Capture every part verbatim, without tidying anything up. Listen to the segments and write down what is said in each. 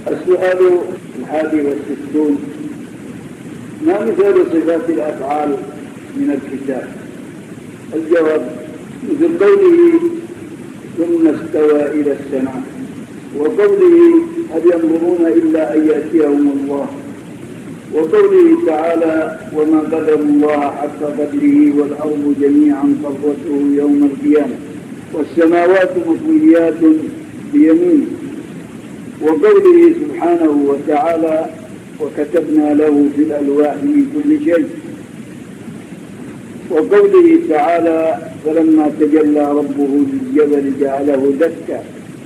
السؤال الحادي والستون: ما مثال صفات الأفعال من الكتاب؟ الجواب: مثل قوله ثم استوى إلى السماء، وقوله هل ينظرون إلا أن يأتيهم الله، وقوله تعالى وما قدر الله حق قدره والأرض جميعا قبضته يوم القيامة والسماوات مطويات بيمينه، وقوله سبحانه وتعالى وكتبنا له في الألواح من كل شيء، وقوله تعالى فلما تجلى ربه للجبل جعله دكا،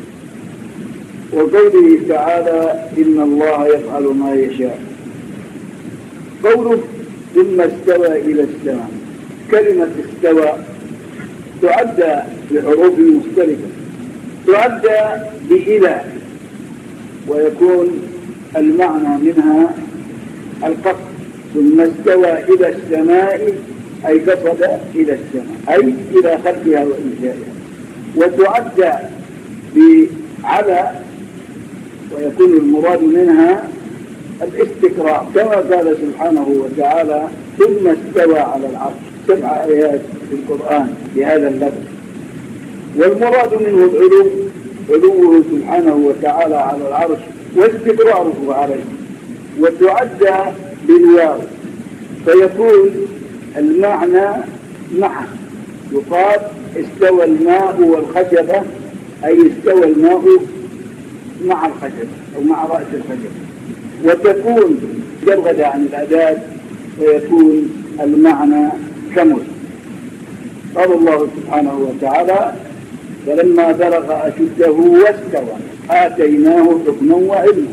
وقوله تعالى إن الله يفعل ما يشاء. قوله ثم استوى إلى السماء، كلمة استوى تعدى بحروف مختلفة، تعدى بإلى، ويكون المعنى منها القصد. ثم استوى إلى السماء أي قصد إلى السماء، أي إلى خلقها وإنشائها. وتعدى بعلى، ويكون المراد منها الاستقرار، كما قال سبحانه وتعالى ثم استوى على العرش، سبع آيات في القرآن بهذا اللفظ. والمراد منه العلو، علوه سبحانه وتعالى على العرش واستقراره عليه. وتعدى بالواو، فيكون المعنى معه، يقال استوى الماء والخشبة، أي استوى الماء مع الخشبة أو مع رأس الخشبة. وتكون جرد عن الأداة، ويكون المعنى كمل. قال الله سبحانه وتعالى فلما بلغ أشده واستوى آتيناه حكما وعلما.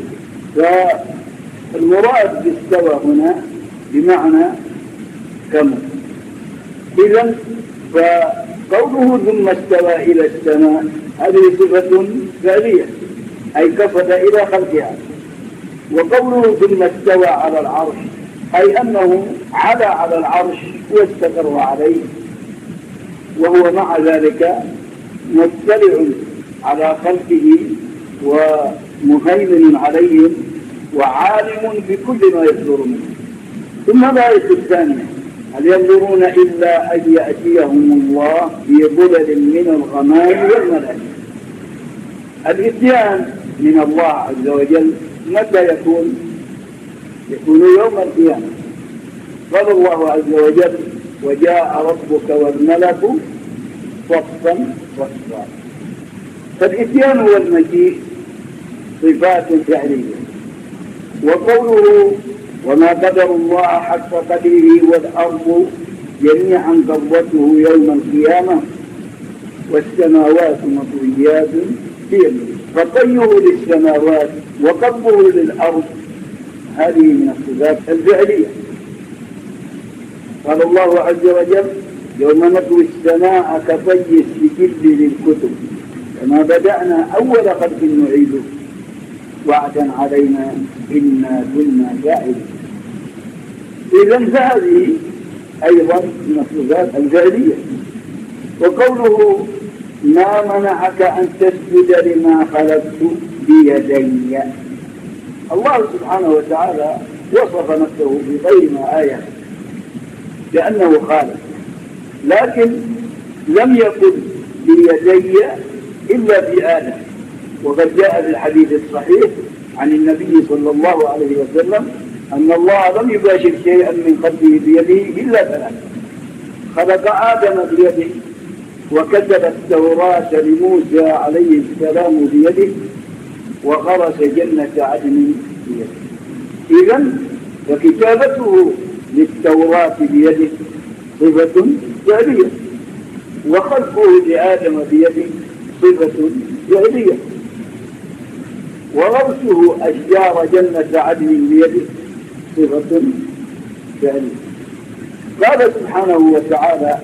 فالمراد باستوى هنا بمعنى كمل. إذن فقوله ثم استوى إلى السماء هذه صفة فعلية، أي قصد إلى خلقها. وقوله ثم استوى على العرش أي أنه علا على العرش واستقر عليه، وهو مع ذلك مطلع على خلقه ومهيمن عليهم وعالم بكل ما يصدر منه. ثم الآية الثانية هل ينظرون إلا أن يأتيهم الله في ظلل من الغمام والملائكة. الإتيان من الله عز وجل متى يكون؟ يكون يوم القيامة. قال الله عز وجل وجاء ربك والملك صفا صفا. فالإتيان والمجيء صفات فعلية. وقوله وما قدر الله حق قدره والأرض جميعا قبضته يوم القيامة والسماوات مطويات بيمينه. فطيه للسماوات وقبضه للأرض هذه من الصفات الفعلية. قال الله عز وجل يوم نطوي السماء كطي السجل للكتب كما بدأنا أول خلق نعيده وعدا علينا إنا كنا فاعلين. إذن فهذه أيضا من الصفات الفعلية. وقوله ما منعك أن تسجد لما خلقت بيدي. الله سبحانه وتعالى وصف نفسه في غير ما آية لأنه خالق، لكن لم يقل بيدي إلا في آدم. وقد جاء في الحديث الصحيح عن النبي صلى الله عليه وسلم أن الله لم يباشر شيئا من خلقه بيده إلا ثلاثة: خلق آدم بيده، وكتب التوراة لموسى عليه السلام بيده، وغرس جنة عدن بيده. إذن فكتابته للتوراة بيده صفة فعلية، وخلقه لآدم بيده صفة فعلية، وغرسه أشجار جنة عدن بيده صفة فعلية. قال سبحانه وتعالى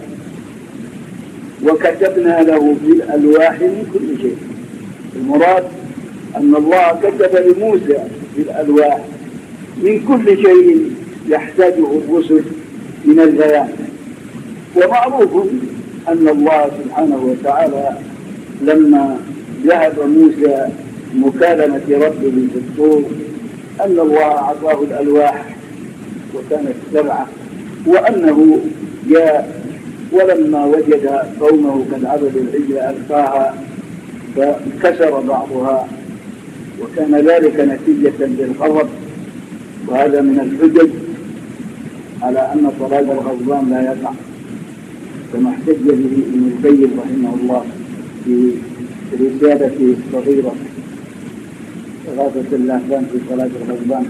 وكتبنا له في الألواح من كل شيء. المراد أن الله كتب لموسى في الألواح من كل شيء يحتاجه الرسل من البيان. ومعروف أن الله سبحانه وتعالى لما ذهب موسى مكالمة ربه في الطور أن الله أعطاه الألواح وكانت سبعة، وأنه جاء ولما وجد قومه قد عبدوا العجل ألقاها فانكسر بعضها، وكان ذلك نتيجة للغضب، وهذا من الحجج على أن طلاق الغضبان لا يقع، كما احتج به ابن القيم رحمه الله في رسالته الصغيرة إغاثة اللهفان في صلاة الغضبان.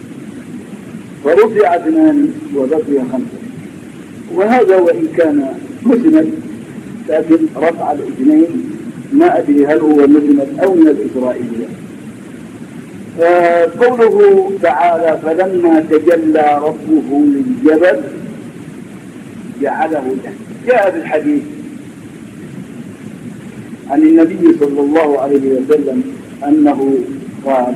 فرفع اثنان وبقي خمسة، وهذا وإن كان مسند، لكن رفع الاثنين ما أدري هل هو مسند أو من الإسرائيلية. قوله تعالى فلما تجلى ربه للجبل جعله دكا، جاء في الحديث عن النبي صلى الله عليه وسلم أنه قال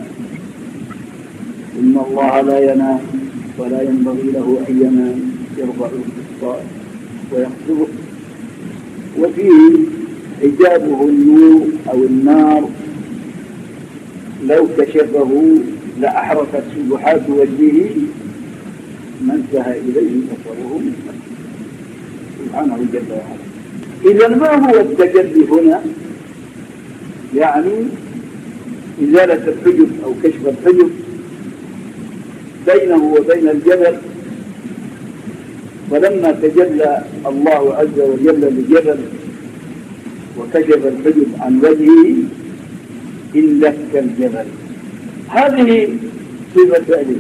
إن الله لا ينام ولا ينبغي له أن ينام، يرفع القصة ويخفضه، وفيه حجابه النور أو النار لو كشفه لأحرقت سبحات وجهه ما انتهى إليه بصره من خلقه سبحانه جل وعلا. إذا ما هو التجلي هنا؟ يعني إزالة الحجب أو كشف الحجب بينه وبين الجبل. فلما تجلى الله عز وجل لجبل وكشف الحجب عن وجهه انلك الجبل، هذه صفة فعله.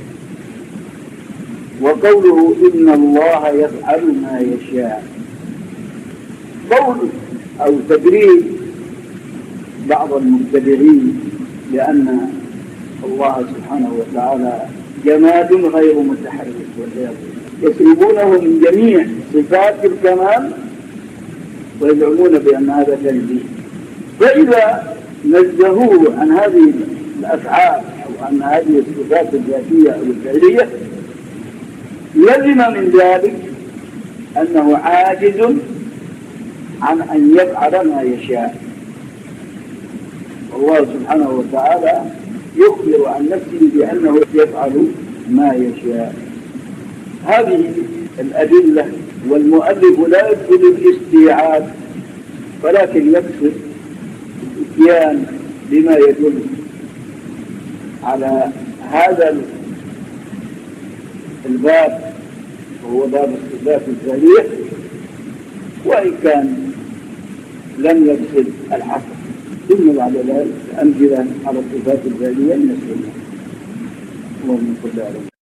وقوله إن الله يفعل ما يشاء، قول أو تبرير بعض المبتدعين لأن الله سبحانه وتعالى جماد غير متحرك، يسلبونه من جميع صفات الكمال ويزعمون بأن هذا تنزيه. فإذا نزهوه عن هذه الأفعال أو عن هذه الصفات الذاتية أو الفعلية لزم من ذلك أنه عاجز عن أن يفعل ما يشاء. والله سبحانه وتعالى يخبر عن نفسه بأنه يفعل ما يشاء. هذه الأدلة، والمؤلف لا يقصد الاستيعاب ولكن يقصد الاتيان بما يدل على هذا الباب وهو باب الصفات الفعلية، وإن كان لم يقصد الحصر. ثم بعد ذلك أمثلة على الصفات الفعلية من السنة. اللهم صل على